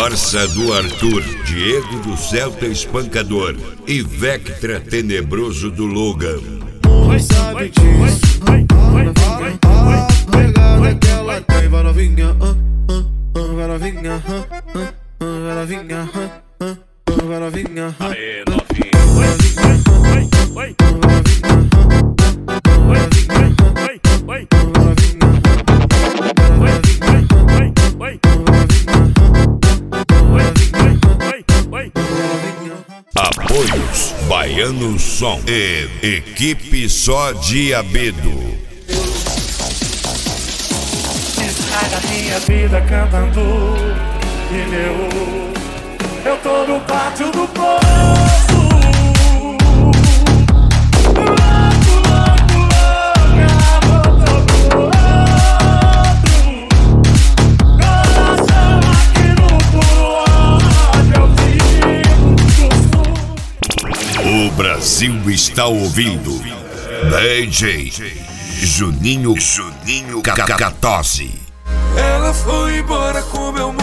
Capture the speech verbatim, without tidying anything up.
Orça do Arthur, Diego do Celta Espancador e Vectra Tenebroso do Logan. Sabe disso, pegada que ela tem, vai novinha, vai novinha, vai novinha, vai novinha, aê novinha, vai novinha, vai Apoios Baiano Som e Equipe Só Diabedo. sai da minha vida cantando pneu. Eu tô no pátio do poço. O Brasil está ouvindo D J Juninho Juninho Cacatose. Ela foi embora com meu